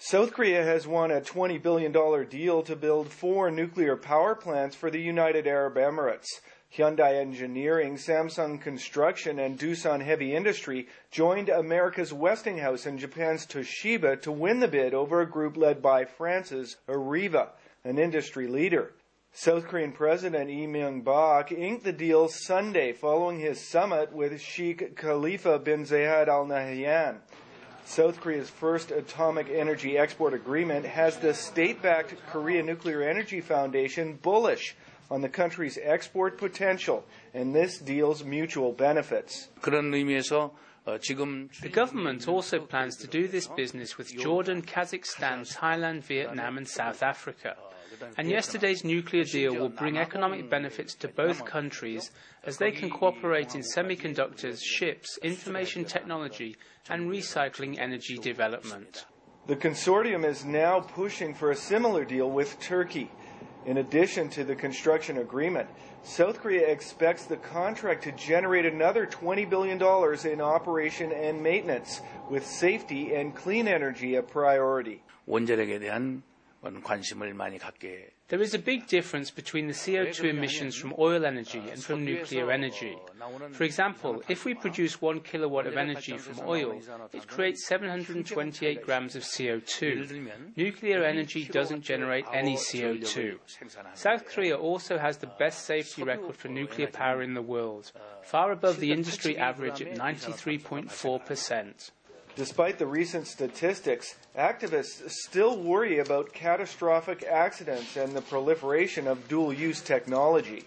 South Korea has won a $20 billion deal to build 4 nuclear power plants for the United Arab Emirates. Hyundai Engineering, Samsung Construction, and Doosan Heavy Industry joined America's Westinghouse and Japan's Toshiba to win the bid over a group led by France's Areva, an industry leader. South Korean President Lee Myung-bak inked the deal Sunday following his summit with Sheikh Khalifa bin Zayed Al Nahyan. South Korea's first atomic energy export agreement has the state-backed Korea Nuclear Energy Foundation bullish on the country's export potential and this deal's mutual benefits. The government also plans to do this business with Jordan, Kazakhstan, Thailand, Vietnam, and South Africa. And yesterday's nuclear deal will bring economic benefits to both countries as they can cooperate in semiconductors, ships, information technology, and recycling energy development. The consortium is now pushing for a similar deal with Turkey. In addition to the construction agreement, South Korea expects the contract to generate another $20 billion in operation and maintenance, with safety and clean energy a priority. There is a big difference between the CO2 emissions from oil energy and from nuclear energy. For example, if we produce 1 kilowatt of energy from oil, it creates 728 grams of CO2. Nuclear energy doesn't generate any CO2. South Korea also has the best safety record for nuclear power in the world, far above the industry average at 93.4%. Despite the recent statistics, activists still worry about catastrophic accidents and the proliferation of dual-use technology.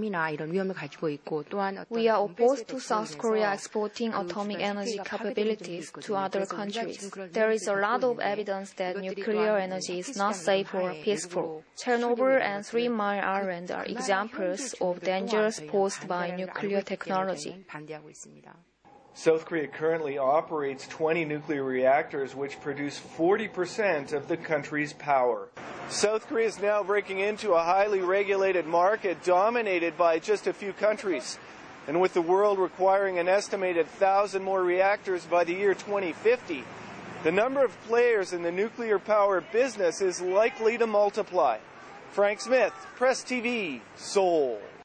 We are opposed to South Korea exporting atomic energy capabilities to other countries. There is a lot of evidence that nuclear energy is not safe or peaceful. Chernobyl and 3 Mile Island are examples of dangers posed by nuclear technology. South Korea currently operates 20 nuclear reactors, which produce 40% of the country's power. South Korea is now breaking into a highly regulated market dominated by just a few countries. And with the world requiring an estimated 1,000 more reactors by the year 2050, the number of players in the nuclear power business is likely to multiply. Frank Smith, Press TV, Seoul.